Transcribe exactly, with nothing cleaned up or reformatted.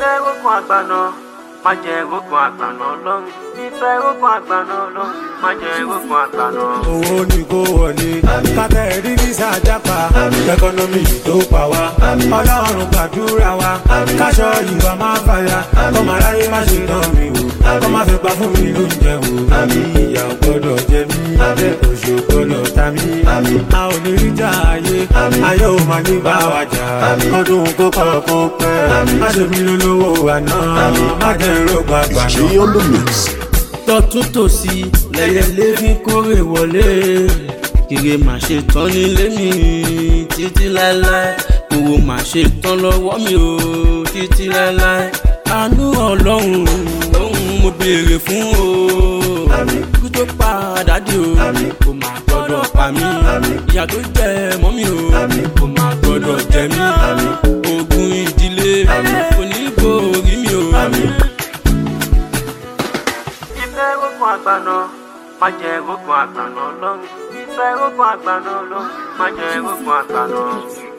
Ìfẹ́ ogun àgbàna, má jẹ́ ogun àgbàna lọ́run. Ìfẹ́ ogun àgbàna lọ́run, má jẹ́ ogun àgbàna. Owó ni kò wọlé, kábẹ́ rí visa jápa, ẹkọ́nọ́mì tó pa wá. Ọlọ́run gbàdúrà wa, káṣọ ìwà máa fàyà. Kọ́mọ aráyé má ṣe tán mi wò, kọ́mọ fẹ́ pa fún mi lóúnjẹ wò. Ìyà ò gbọ́dọ̀ jẹ mí, òṣì ò gbọ́dọ̀ ta mí. A ò ní rí jà ayé, ayé ò máa ní bá wa jà. Ọdún kó kọ́ kó pẹ́, má ṣe mí lólówó àná, má jẹ́ ìrógbà àgbàna. Tọ́tún tòsí lẹ́yẹlé fi kórè wọlé, kéré má ṣe tán nílé mi títí láéláé, owó má ṣe tán lọ́wọ́ mi o títí láéláé. Àánú Ọlọ́run òun mo béèrè fún o, kú tó padà dé o, kò má gbọ́dọ̀ pa mí. Ìyà tó jẹ mọ́ mi o, kò má gbọ́dọ̀ jẹ mí. Ogun ìdílé kò ní borí mi o. Ìfẹ́ ogun àgbàna, má jẹ́ ogun àgbàna lọ́run. Ìfẹ́ ogun àgbàna lọ́run, má jẹ́ ogun àgbàna.